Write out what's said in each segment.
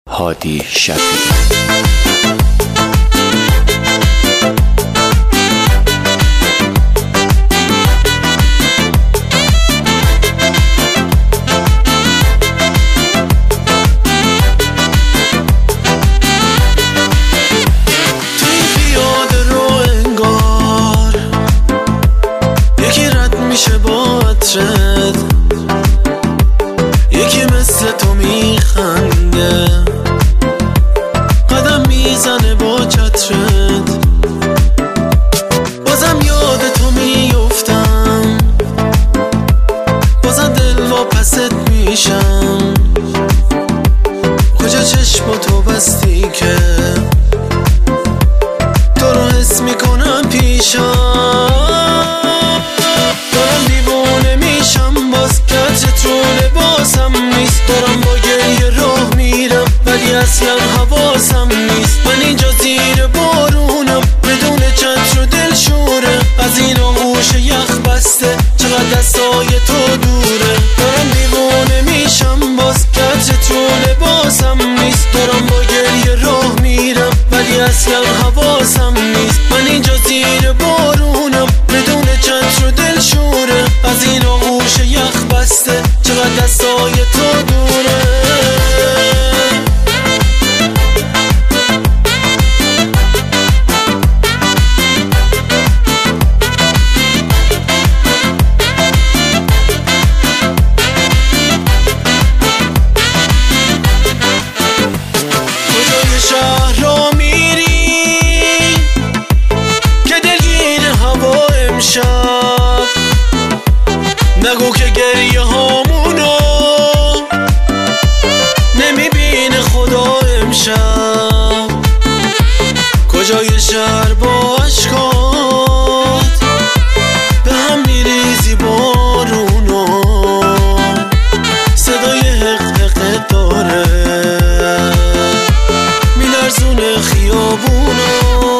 هادی شفیعی. میشه با عطرت، یکی مثل تو میخنده، قدم میزنه با چترت، بازم یاد تو میفتم، بازم دل واپست میشم، کجا چشم تو بستی که تو رو حس میکنم پیشم، دارم با گریه راه میرم ولی اصلا حواسم نیست، من اینجا زیر بارونم بدون چتر و دلشوره، از این آغوش یخ بسته چقدر دستای تو دوره، دارم دیوانه میشم باز کج تو لباسم نیست، دارم با گریه راه میرم ولی اصلا حواسم نیست، من اینجا زیر بارونم بدون چتر و دلشوره، از این آغوش یخ بسته چقدر دستای تو دوره. کجای شهر را میری که دلگیر هوا امشب، نگو که گریه هامونو نمیبینه خدا امشب، کجای شهر با عشقات به هم میریزی بارونو، صدای حق داره میلرزونه خیابونو،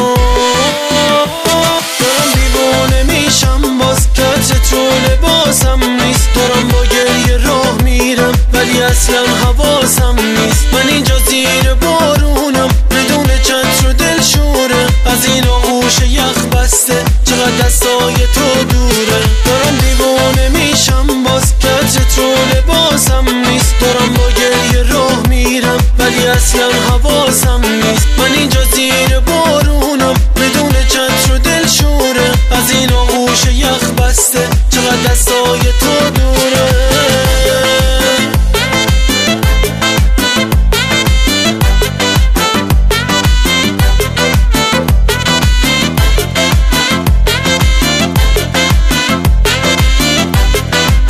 دارم دیوانه میشم باز کج تو لباسم نیست، دارم با گریه راه میرم ولی اصلا حواسم نیست، من اینجا زیر بارونم بدون چتر و دلشوره، از این آغوش یخ بسته چقدر دستای تو دوره، دارم دیوانه میشم باز کج تو لباسم نیست، دارم با گریه راه میرم ولی اصلا حواسم نیست، من اینجا زیر بارونم بدون چتر و دلشوره، از این آغوش یخ بسته چقدر دستای تو دوره.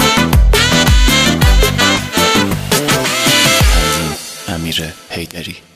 امیر حیدری.